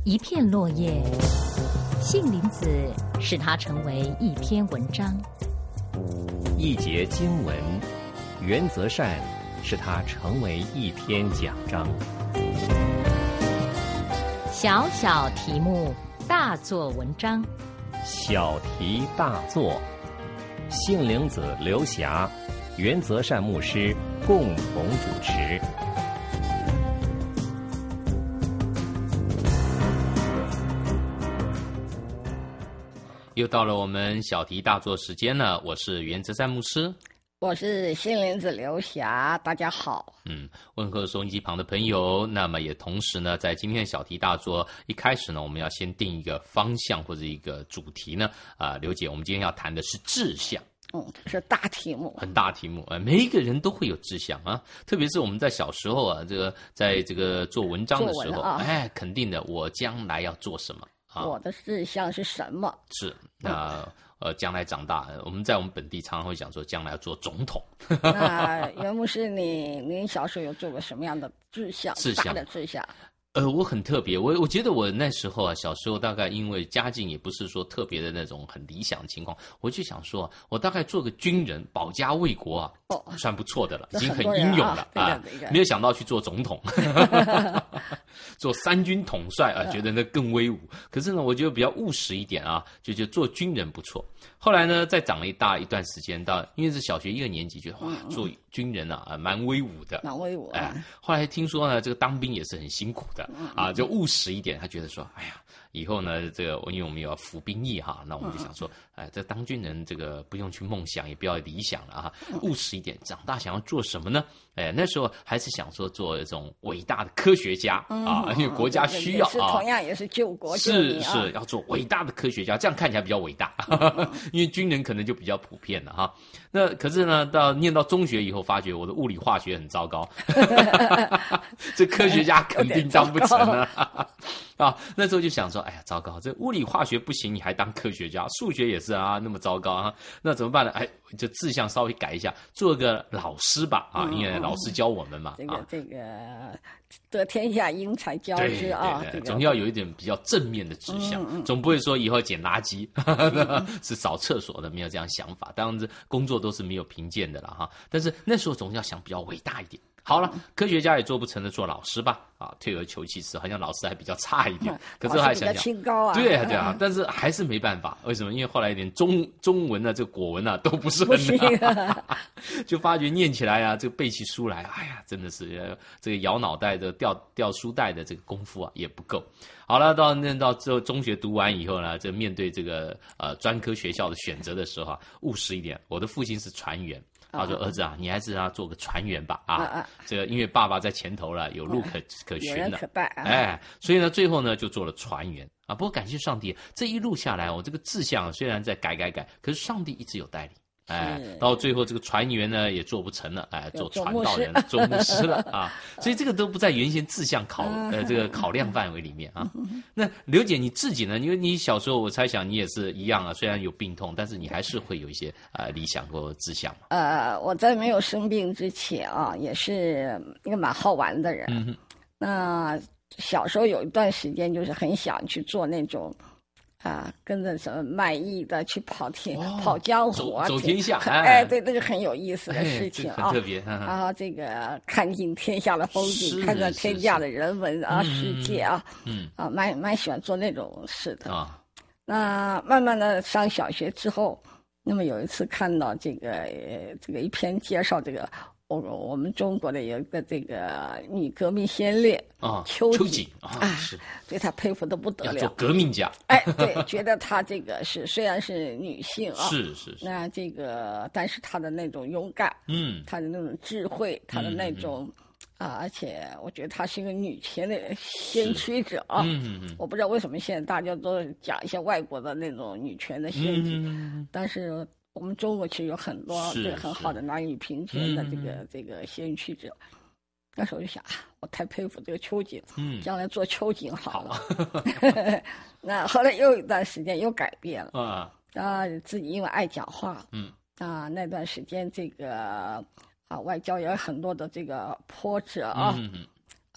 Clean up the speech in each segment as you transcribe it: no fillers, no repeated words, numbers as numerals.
一片落叶，杏林子使它成为一篇文章； 一节经文，原则善使它成为一篇讲章。 小小题目，大做文章。 小题大做，杏林子、刘霞、原则善牧师共同主持。 又到了我们小题大做时间了，我是原则善牧师， 我是杏林子刘霞，大家好。 问候收音机旁的朋友。那么也同时呢，在今天的小题大做一开始呢，我们要先定一个方向或者一个主题呢。刘姐，我们今天要谈的是志向。 这是大题目， 很大题目。每一个人都会有志向啊，特别是我们在小时候啊，在这个做文章的时候，肯定的，我将来要做什么啊？ 我的志向是什么？ 是将来长大，我们在我们本地常常会讲说，将来要做总统。 那袁牧师，您小时候有做过什么样的志向？大的志向？ 我很特别，我觉得我那时候啊，小时候大概因为家境也不是说特别的那种很理想的情况，我就想说，我大概做个军人，保家卫国啊，算不错的了，已经很英勇了啊。没有想到去做总统，做三军统帅啊，觉得那更威武。可是呢，我觉得比较务实一点啊，就做军人不错。后来呢，再长了一段时间，因为是小学1个年级，觉得哇，做军人啊，蛮威武的， 蛮威武。 后来听说呢，这个当兵也是很辛苦的啊，就务实一点。他觉得说，哎呀，以后呢，因为我们有要服兵役哈，那我们就想说，这当军人这个不用去梦想，也不要理想了哈，务实一点。长大想要做什么呢？那时候还是想说做一种伟大的科学家啊，因为国家需要啊， 同样也是救国救民啊， 是要做伟大的科学家，这样看起来比较伟大，因为军人可能就比较普遍了哈。那可是呢，念到中学以后，发觉我的物理化学很糟糕，这科学家肯定当不成啊。那时候就想说，哎呀，糟糕，这物理化学不行，你还当科学家？数学也是啊，那么糟糕啊，那怎么办呢？就志向稍微改一下，做个老师吧啊，因为老师教我们嘛。 这个得天下英才教之啊， 总要有一点比较正面的志向，总不会说以后捡垃圾是扫厕所的，没有这样想法。当然，工作都是没有贫贱的了哈。但是那时候总要想比较伟大一点。好了，科学家也做不成的，做老师吧啊，退而求其次，好像老师还比较差一点。可是还想想， 清高啊， 对啊，但是还是没办法。为什么？因为后来连中文啊，这个国文啊都不是很好，就发觉念起来啊，这个背起书来，哎呀，真的是这个摇脑袋的掉书袋的这个功夫啊也不够。好了，念到之后中学读完以后呢，这面对这个专科学校的选择的时候啊，务实一点。我的父亲是船员。他说：“儿子啊，你还是要做个船员吧啊！这个因为爸爸在前头了，有路可循的， 有人可带所以呢，最后呢就做了船员啊。不过感谢上帝，这一路下来，我这个志向虽然在改，可是上帝一直有带领。到最后这个船员呢也做不成了，做传道人、做牧师了啊。所以这个都不在原先志向这个考量范围里面啊。那刘姐你自己呢？因为你小时候我猜想你也是一样啊，虽然有病痛，但是你还是会有一些理想或志向嘛。 我在没有生病之前啊，也是一个蛮好玩的人。那小时候有一段时间就是很想去做那种。跟着什么卖艺的去跑江湖啊， 走天下， 对，那是很有意思的事情啊， 很特别。 然后这个看尽天下的风景，看看天下的人文啊，世界啊，蛮喜欢做那种事的啊。那慢慢的上小学之后，那么有一次看到这个一篇介绍这个。我们中国的有一个这个女革命先烈秋瑾是对她佩服得不得了， 要做革命家。 对，觉得她这个虽然是女性啊， 是， 那这个但是她的那种勇敢，她的那种智慧，她的那种而且我觉得她是一个女权的先驱者啊。我不知道为什么现在大家都讲一些外国的那种女权的先驱，但是。我们中国其实有很多这个很好的男女平权的这个先驱者。那时候就想我太佩服这个秋瑾，将来做秋瑾好了。那后来又有一段时间又改变了自己因为爱讲话，那段时间这个外交也有很多的这个波折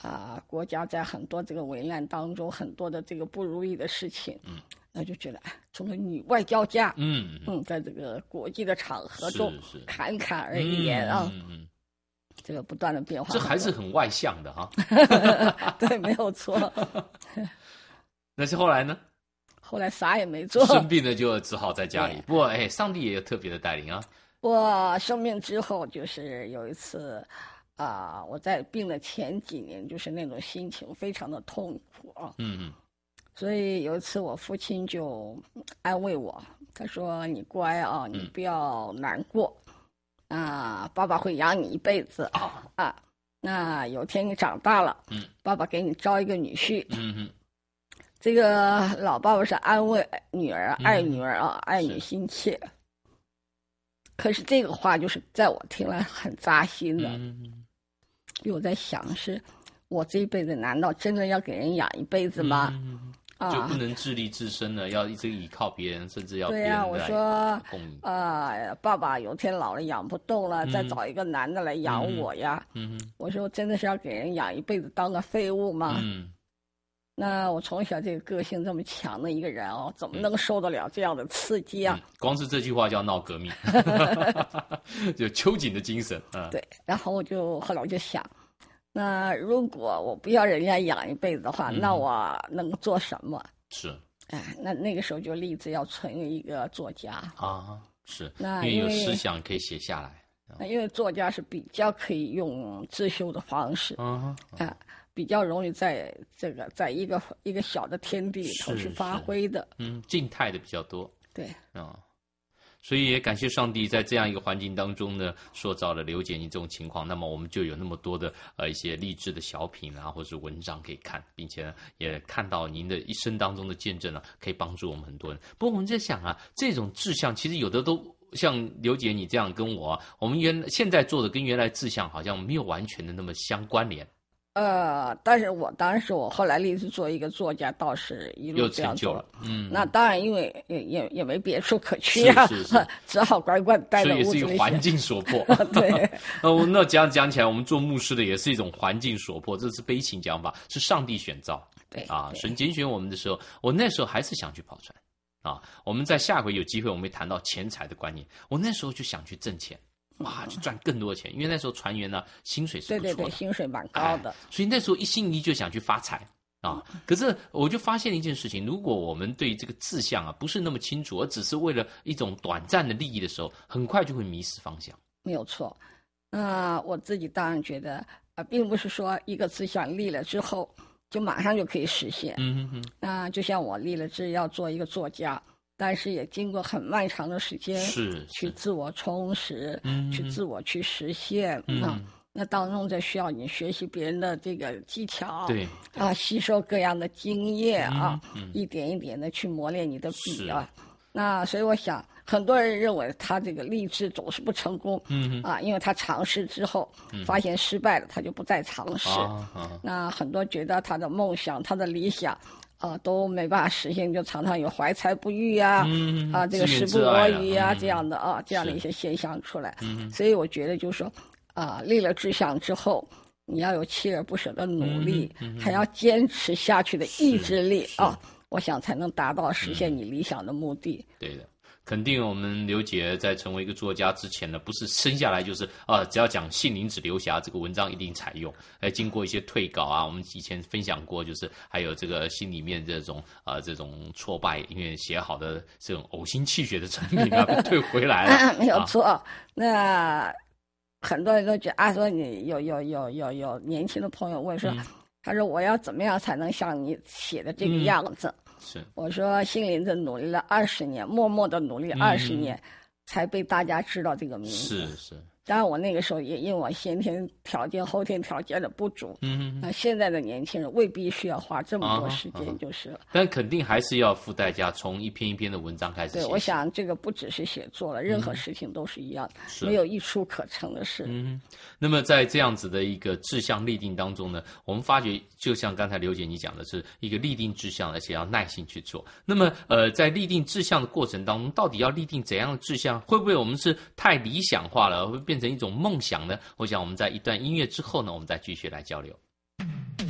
国家在很多这个危难当中，很多的这个不如意的事情，那就觉得从个女外交家，在这个国际的场合中侃侃而言啊，这个不断的变化， 这还是很外向的哈。 对，没有错。 那是后来呢？ 后来啥也没做， 生病了就只好在家里。不过上帝也有特别的带领啊。 我生病之后，就是有一次我在病的前几年，就是那种心情非常的痛苦啊。所以有一次我父亲就安慰我，他说：“你乖啊，你不要难过爸爸会养你一辈子那有天你长大了，爸爸给你招一个女婿。”这个老爸爸是安慰女儿，爱女儿爱女心切。可是这个话就是在我听来很扎心的，因为我在想，是我这一辈子难道真的要给人养一辈子吗？ 就不能自立自身了，要一直依靠别人，甚至要别人来我说爸爸有天老了养不动了，再找一个男的来养我呀。我说真的是要给人养一辈子当个废物吗？那我从小这个个性这么强的一个人怎么能受得了这样的刺激啊？ 光是这句话就要闹革命，就秋瑾的精神对，然后后来我就想，那如果我不要人家养一辈子的话，那我能做什么？ 是， 那个时候就立志要成为一个作家是， 那因为有思想可以写下来。 因为作家是比较可以用自修的方式，比较容易在一个小的天地里头去发挥的， 静态的比较多。 对所以也感谢上帝在这样一个环境当中呢，塑造了刘姐你这种情况，那么我们就有那么多的一些励志的小品或者是文章可以看，并且呢也看到您的一生当中的见证可以帮助我们很多人。不过我们在想这种志向其实有的都像刘姐你这样跟我们现在做的跟原来志向好像没有完全的那么相关联。 但是我后来立志做一个作家，倒是一路这样做了。那当然，因为也没别处可去是只好乖乖待在屋子里。 所以也是一个环境所迫。 对。 那讲起来，我们做牧师的也是一种环境所迫，这是悲情讲法，是上帝选造。 对神拣选我们的时候，我那时候还是想去跑船我们在下回有机会，我们会谈到钱财的观念。我那时候就想去挣钱。去赚更多的钱，因为那时候船员呢薪水是不错的， 对，薪水蛮高的， 所以那时候一心一意就想去发财可是我就发现一件事情，如果我们对这个志向不是那么清楚，而只是为了一种短暂的利益的时候，很快就会迷失方向。 没有错。我自己当然觉得并不是说一个志向立了之后就马上就可以实现。就像我立了志要做一个作家，但是也经过很漫长的时间去自我充实，去自我去实现那当中就需要你学习别人的这个技巧， 对吸收各样的经验一点一点的去磨练你的笔那所以我想，很多人认为他这个立志总是不成功，因为他尝试之后发现失败了，他就不再尝试。那很多觉得他的梦想、他的理想。都没办法实现，就常常有怀才不遇这个时不我与这样的这样的一些现象出来。所以我觉得就是说，立了志向之后，你要有锲而不舍的努力，还要坚持下去的意志力我想才能达到实现你理想的目的。 对的。肯定我们刘姐在成为一个作家之前呢，不是生下来就是只要讲杏林子刘霞这个文章一定采用，经过一些退稿我们以前分享过，就是还有这个心里面这种挫败，因为写好的这种呕心泣血的成品被退回来了。 没有错。那很多人都觉得说你有年轻的朋友问说，他说我要怎么样才能像你写的这个样子？我说杏林子努力了20年，默默的努力20年，才被大家知道这个名字。 是。 当然我那个时候也因为我先天条件后天条件的不足，现在的年轻人未必需要花这么多时间就是了。 但肯定还是要付代价，从一篇一篇的文章开始写。 对，我想这个不只是写作了，任何事情都是一样的，没有一出可成的事。 那么在这样子的一个志向立定当中呢，我们发觉就像刚才刘姐你讲的，是一个立定志向，而且要耐心去做。那么在立定志向的过程当中，到底要立定怎样的志向？会不会我们是太理想化了，会变成一种梦想呢？我想我们在一段音乐之后呢，我们再继续来交流。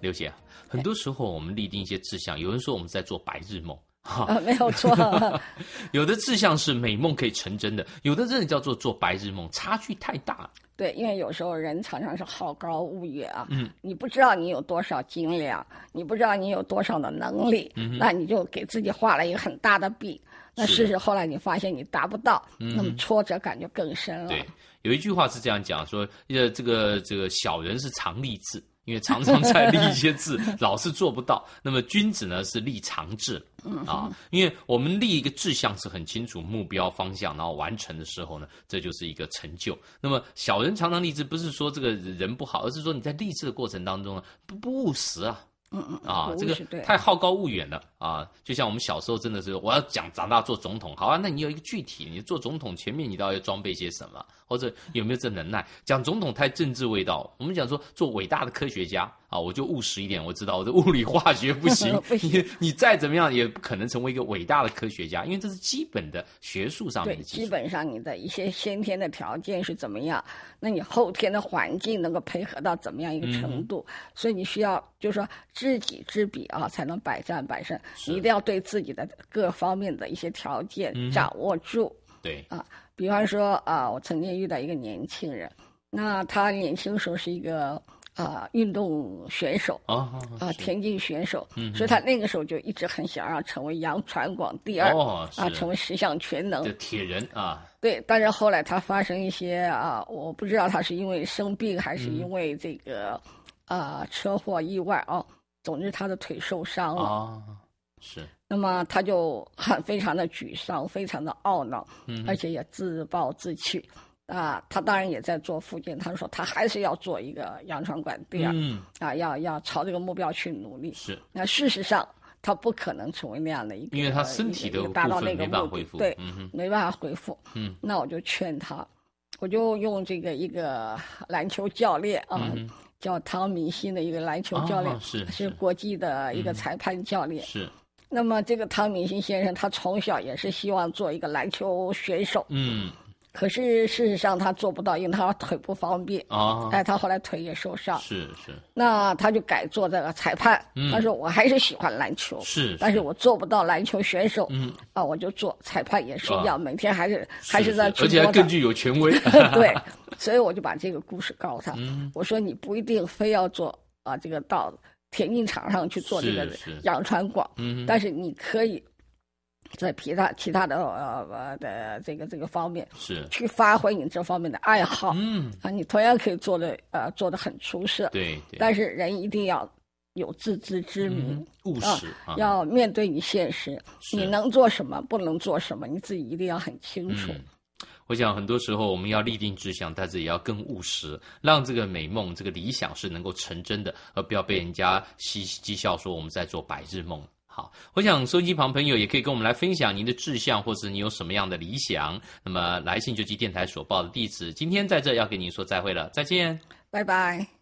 刘姐，很多时候我们立定一些志向，有人说我们在做白日梦。 没有错。 有的志向是美梦可以成真的，有的真的叫做白日梦，差距太大。 对，因为有时候人常常是好高骛远啊，你不知道你有多少斤两，你不知道你有多少的能力，那你就给自己画了一个很大的饼，那事实后来你发现你达不到，那么挫折感就更深了。 对，有一句话是这样讲说，这个小人是常立志。因为常常在立一些志，老是做不到。那么君子呢是立长志因为我们立一个志向是很清楚目标方向，然后完成的时候呢，这就是一个成就。那么小人常常立志，不是说这个人不好，而是说你在立志的过程当中呢，不务实啊。这个太好高骛远了啊！就像我们小时候真的是，我要讲长大做总统，好啊，那你有一个具体，你做总统前面你到底要装备些什么，或者有没有这能耐？讲总统太政治味道，我们讲说做伟大的科学家啊，我就务实一点，我知道我的物理化学不行，你再怎么样也不可能成为一个伟大的科学家，因为这是基本的学术上面的基础。 对，基本上你的一些先天的条件是怎么样，那你后天的环境能够配合到怎么样一个程度，所以你需要就是说知己知彼啊，才能百战百胜。你一定要对自己的各方面的一些条件掌握住。 对比方说我曾经遇到一个年轻人，那他年轻时候是一个运动选手田径选手，所以他那个时候就一直很想要成为杨传广第二成为10项全能的铁人啊。 对，但是后来他发生一些我不知道他是因为生病还是因为这个车祸意外总之他的腿受伤了是。 那么他就非常的沮丧，非常的懊恼，而且也自暴自弃他当然也在做复健，他说他还是要做一个杨传广第二要朝这个目标去努力。 是。 那事实上他不可能成为那样的一个， 因为他身体的达到那个没办法恢复， 对，没办法恢复。那我就劝他，我就用这个一个篮球教练叫汤明星的一个篮球教练，是国际的一个裁判教练。 是。 那么这个汤明星先生，他从小也是希望做一个篮球选手。可是事实上他做不到，因为他腿不方便他后来腿也受伤。 是。 那他就改做这个裁判。他说我还是喜欢篮球，但是我做不到篮球选手。我就做裁判也是一样，每天还是在去， 而且还更具有权威。 对，所以我就把这个故事告诉他。我说你不一定非要做这个到田径场上去做这个杨传广，但是你可以在其他的这个方面是去发挥你这方面的爱好。你同样可以做得很出色。 对。 但是人一定要有自知之明， 务实要面对你现实，你能做什么，不能做什么，你自己一定要很清楚。 我想很多时候我们要立定志向，但是也要更务实，让这个美梦、这个理想是能够成真的，而不要被人家讥笑说我们在做白日梦。好，我想收音机旁朋友也可以跟我们来分享您的志向，或是你有什么样的理想。那么来信就寄电台所报的地址。今天在这要跟您说再会了，再见， 拜拜。